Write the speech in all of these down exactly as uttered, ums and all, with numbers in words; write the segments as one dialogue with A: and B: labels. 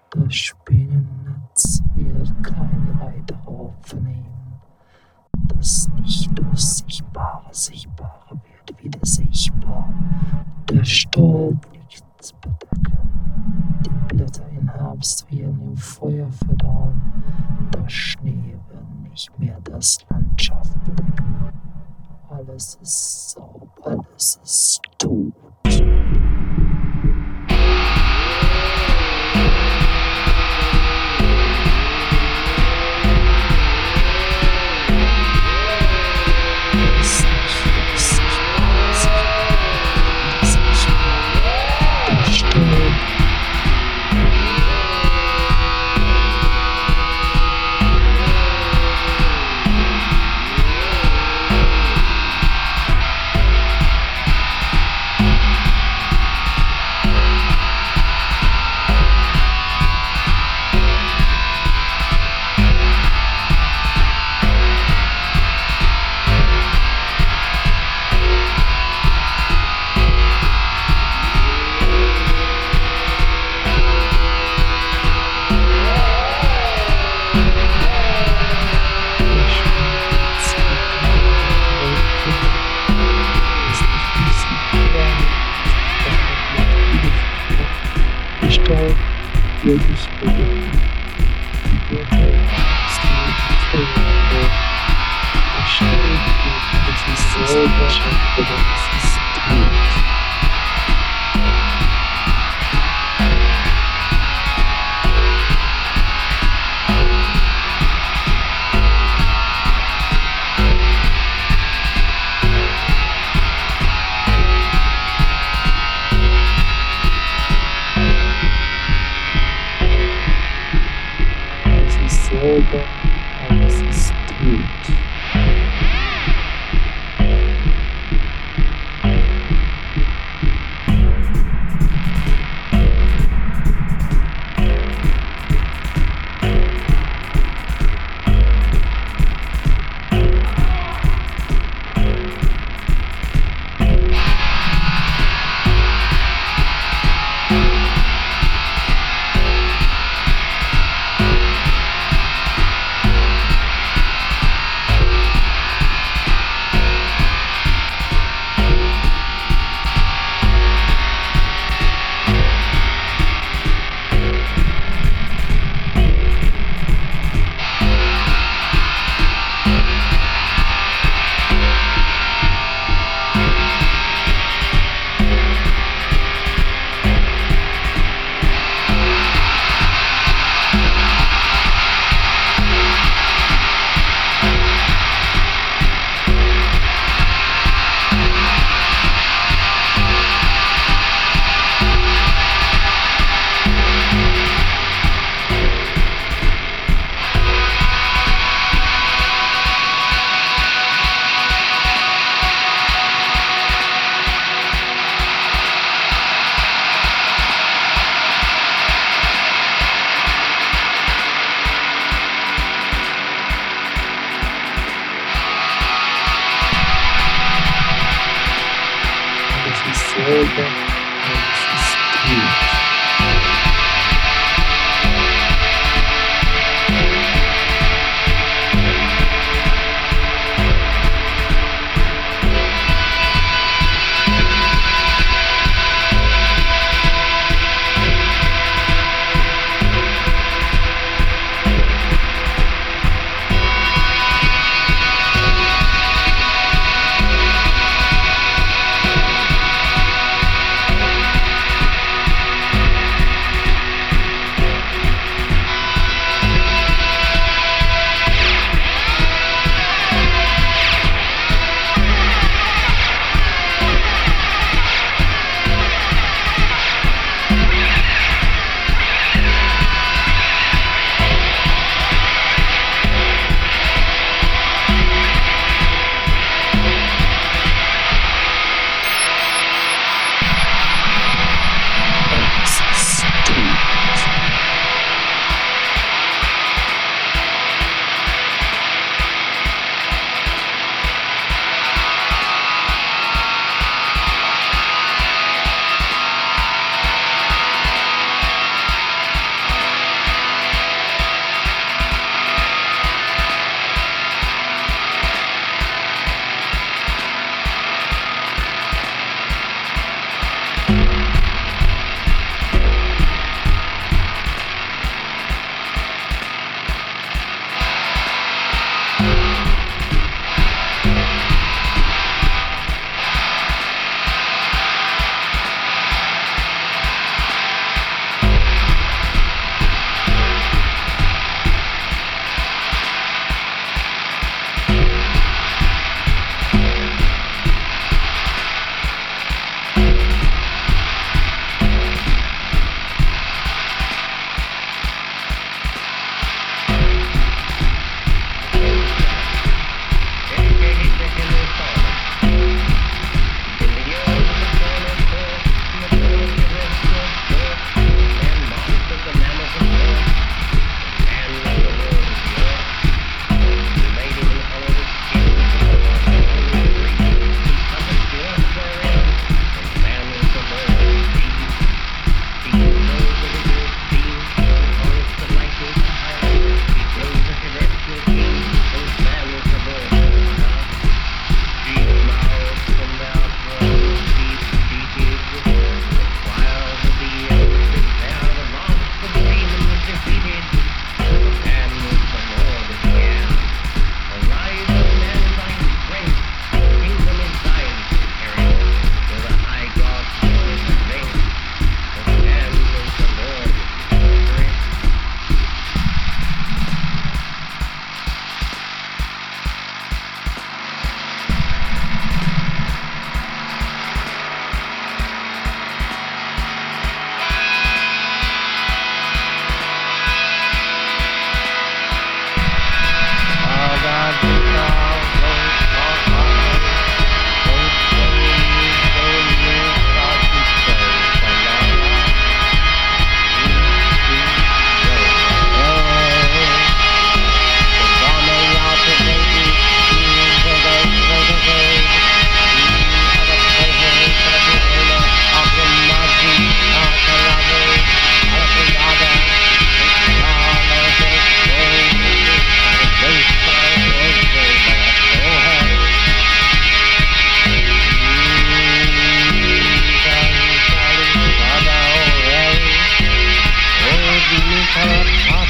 A: Das Spinnennetz wird keine weitere aufnehmen. Das nicht Sichtbare Sichtbare wird wieder sichtbar. Der Staub liegt bedecken. Die Blätter im Herbst werden im Feuer verdauen. Der Schnee wird nicht mehr das Landschaft bedecken. Alles ist sauber, alles ist tot. Wirklich bewegen. Die Wörter ist die Träne. Der Schnee wird sich selber, aber es ist tot. Sauber, alles ist tot.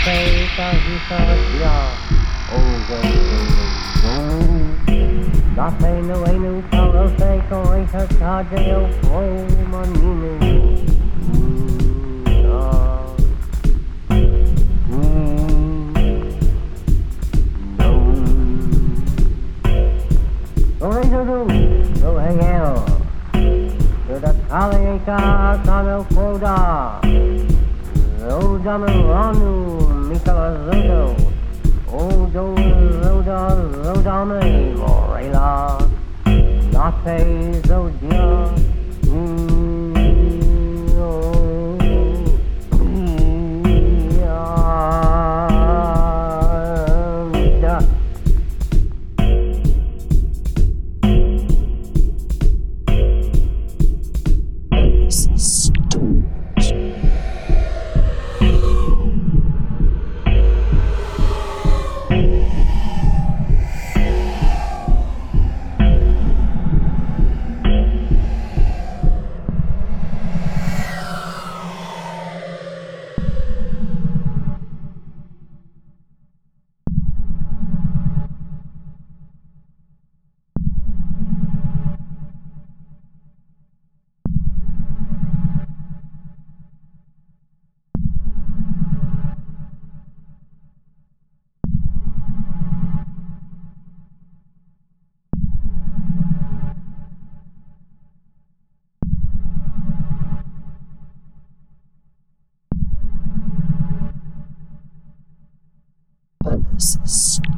B: Afrika historia. Dat zijn de ene zal zeker is het radio Romanine. Zo is het doen, zo heel. Zodat Kalika kan ook voda. Zo dan een ranu, Mika Zodo. Odo, Zoda, Zoda me, Morela. Dat is zo dia.
A: Alles ist